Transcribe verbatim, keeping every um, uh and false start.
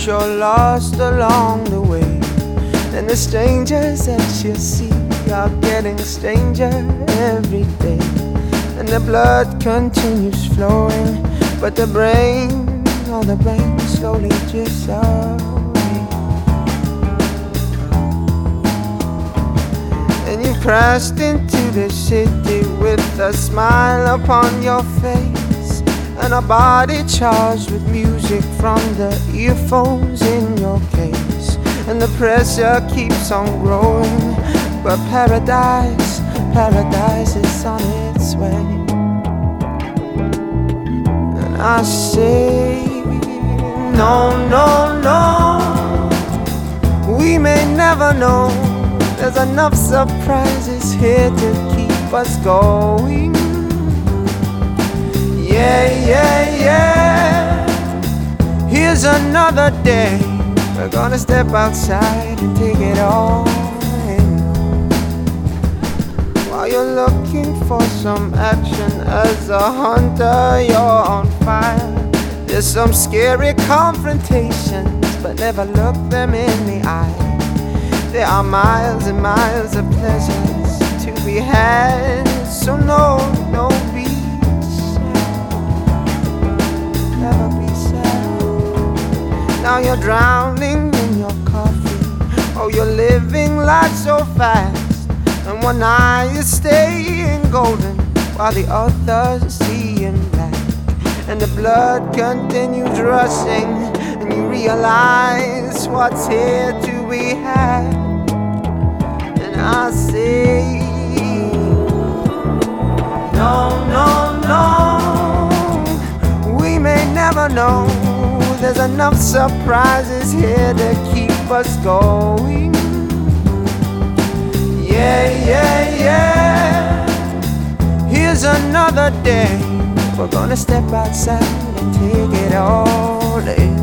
you're lost along the way. And the strangers that you see are getting stranger every day. And the blood continues flowing, but the brain, oh the brain slowly drifts away. And you crashed into the city with a smile upon your face, and a body charged with music from the earphones in your case. And the pressure keeps on growing, but paradise, paradise is on its way. And I say, no, no, no, we may never know. There's enough surprises here to keep us going. Yeah, yeah, yeah. Here's another day. We're gonna step outside and take it all in. While you're looking for some action as a hunter, you're on fire. There's some scary confrontations, but never look them in the eye. There are miles and miles of pleasures to be had, so no, no, be sad. Never be sad. Now you're drowning in your coffee. Oh, you're living life so fast, and one eye is staying golden while the other's seeing black. And the blood continues rushing, and you realize what's here to be had. And I say, no, no, no, we may never know. There's enough surprises here to keep us going. Yeah, yeah, yeah. Here's another day. We're gonna step outside and take it all day.